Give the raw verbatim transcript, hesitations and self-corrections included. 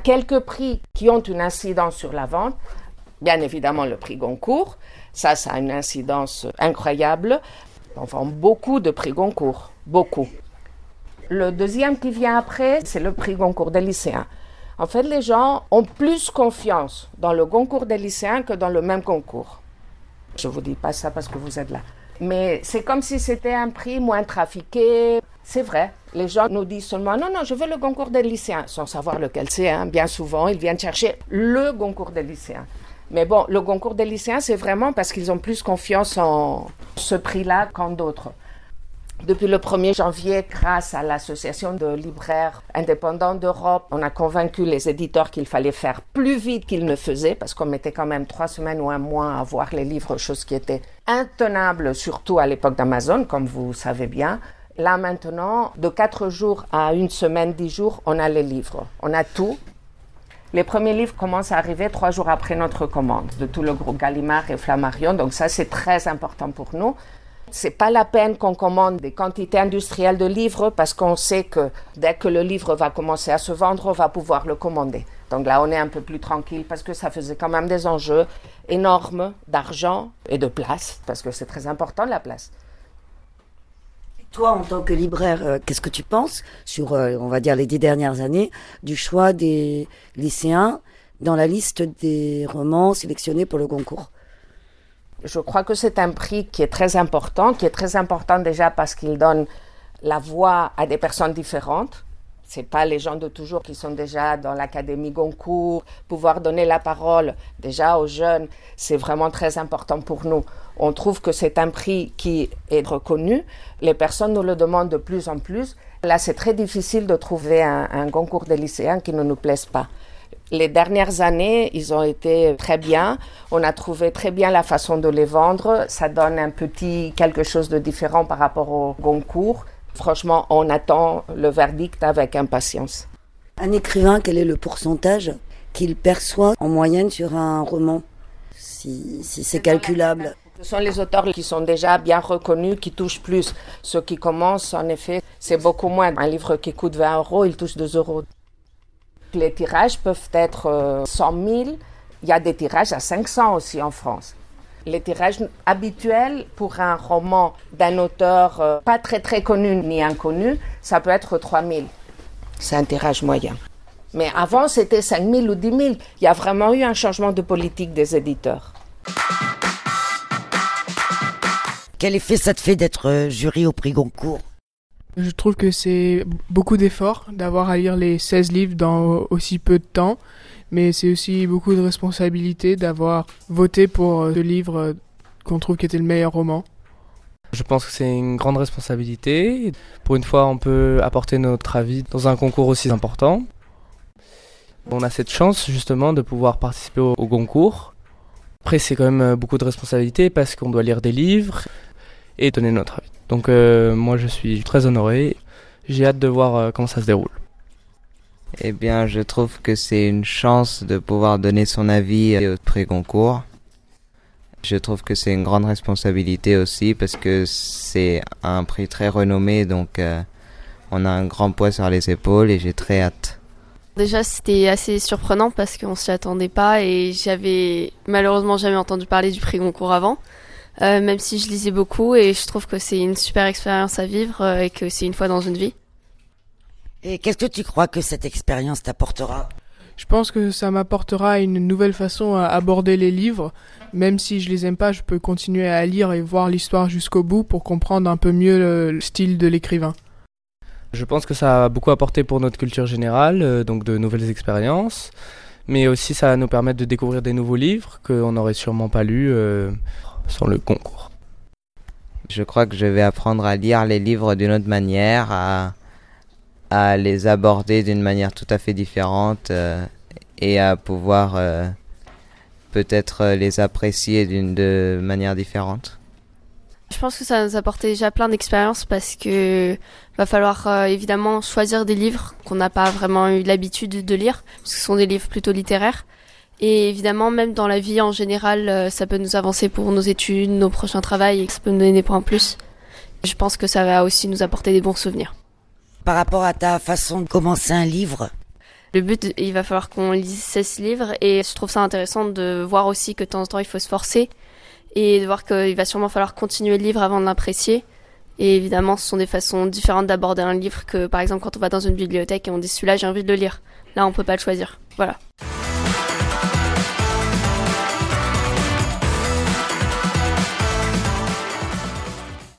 quelques prix qui ont une incidence sur la vente. Bien évidemment, le prix Goncourt, ça, ça a une incidence incroyable. On vend beaucoup de prix Goncourt, beaucoup. Le deuxième qui vient après, c'est le prix Goncourt des lycéens. En fait, les gens ont plus confiance dans le Goncourt des lycéens que dans le même concours. Je ne vous dis pas ça parce que vous êtes là. Mais c'est comme si c'était un prix moins trafiqué. C'est vrai, les gens nous disent seulement « Non, non, je veux le Goncourt des lycéens », sans savoir lequel c'est. Hein. Bien souvent, ils viennent chercher le Goncourt des lycéens. Mais bon, le Goncourt des lycéens, c'est vraiment parce qu'ils ont plus confiance en ce prix-là qu'en d'autres. Depuis le premier janvier, grâce à l'Association de libraires indépendants d'Europe, on a convaincu les éditeurs qu'il fallait faire plus vite qu'ils ne faisaient, parce qu'on mettait quand même trois semaines ou un mois à voir les livres, chose qui était intenable, surtout à l'époque d'Amazon, comme vous savez bien. Là maintenant, de quatre jours à une semaine, dix jours, on a les livres. On a tout. Les premiers livres commencent à arriver trois jours après notre commande, de tout le groupe Gallimard et Flammarion. Donc ça, c'est très important pour nous. C'est pas la peine qu'on commande des quantités industrielles de livres parce qu'on sait que dès que le livre va commencer à se vendre, on va pouvoir le commander. Donc là, on est un peu plus tranquille parce que ça faisait quand même des enjeux énormes d'argent et de place, parce que c'est très important, la place. Toi, en tant que libraire, euh, qu'est-ce que tu penses sur, euh, on va dire, les dix dernières années, du choix des lycéens dans la liste des romans sélectionnés pour le Goncourt ? Je crois que c'est un prix qui est très important, qui est très important déjà parce qu'il donne la voix à des personnes différentes. Ce n'est pas les gens de toujours qui sont déjà dans l'Académie Goncourt. Pouvoir donner la parole déjà aux jeunes, c'est vraiment très important pour nous. On trouve que c'est un prix qui est reconnu. Les personnes nous le demandent de plus en plus. Là, c'est très difficile de trouver un, un Goncourt des lycéens qui ne nous plaise pas. Les dernières années, ils ont été très bien. On a trouvé très bien la façon de les vendre. Ça donne un petit quelque chose de différent par rapport au Goncourt. Franchement, on attend le verdict avec impatience. Un écrivain, quel est le pourcentage qu'il perçoit en moyenne sur un roman, si, si c'est calculable? Ce sont les auteurs qui sont déjà bien reconnus, qui touchent plus. Ceux qui commencent, en effet, c'est beaucoup moins. Un livre qui coûte vingt euros, il touche deux euros. Les tirages peuvent être cent mille. Il y a des tirages à cinq cents aussi en France. Les tirages habituels pour un roman d'un auteur euh, pas très très connu ni inconnu, ça peut être trois mille. C'est un tirage moyen. Mais avant, c'était cinq mille ou dix mille. Il y a vraiment eu un changement de politique des éditeurs. Quel effet ça te fait d'être jury au prix Goncourt ? Je trouve que c'est beaucoup d'efforts d'avoir à lire les seize livres dans aussi peu de temps. Mais c'est aussi beaucoup de responsabilité d'avoir voté pour ce livre qu'on trouve qui était le meilleur roman. Je pense que c'est une grande responsabilité. Pour une fois, on peut apporter notre avis dans un concours aussi important. On a cette chance justement de pouvoir participer au, au concours. Après, c'est quand même beaucoup de responsabilité parce qu'on doit lire des livres et donner notre avis. Donc euh, moi, je suis très honoré. J'ai hâte de voir euh, comment ça se déroule. Eh bien, je trouve que c'est une chance de pouvoir donner son avis au prix Goncourt. Je trouve que c'est une grande responsabilité aussi parce que c'est un prix très renommé, donc euh, on a un grand poids sur les épaules et j'ai très hâte. Déjà, c'était assez surprenant parce qu'on s'y attendait pas et j'avais malheureusement jamais entendu parler du prix Goncourt avant, euh, même si je lisais beaucoup et je trouve que c'est une super expérience à vivre euh, et que c'est une fois dans une vie. Et qu'est-ce que tu crois que cette expérience t'apportera ? Je pense que ça m'apportera une nouvelle façon à aborder les livres. Même si je les aime pas, je peux continuer à lire et voir l'histoire jusqu'au bout pour comprendre un peu mieux le style de l'écrivain. Je pense que ça a beaucoup apporté pour notre culture générale, euh, donc de nouvelles expériences. Mais aussi ça va nous permettre de découvrir des nouveaux livres qu'on n'aurait sûrement pas lus euh, sans le concours. Je crois que je vais apprendre à lire les livres d'une autre manière, à... à les aborder d'une manière tout à fait différente euh, et à pouvoir euh, peut-être les apprécier d'une de manière différente. Je pense que ça nous a apporté déjà plein d'expériences parce que va falloir euh, évidemment choisir des livres qu'on n'a pas vraiment eu l'habitude de lire parce que ce sont des livres plutôt littéraires et évidemment même dans la vie en général euh, ça peut nous avancer pour nos études, nos prochains travails et ça peut nous donner des points en plus. Je pense que ça va aussi nous apporter des bons souvenirs. Par rapport à ta façon de commencer un livre, Le but, il va falloir qu'on lise seize livres et je trouve ça intéressant de voir aussi que de temps en temps il faut se forcer et de voir qu'il va sûrement falloir continuer le livre avant de l'apprécier. Et évidemment, ce sont des façons différentes d'aborder un livre que par exemple quand on va dans une bibliothèque et on dit celui-là j'ai envie de le lire. Là, on peut pas le choisir. Voilà.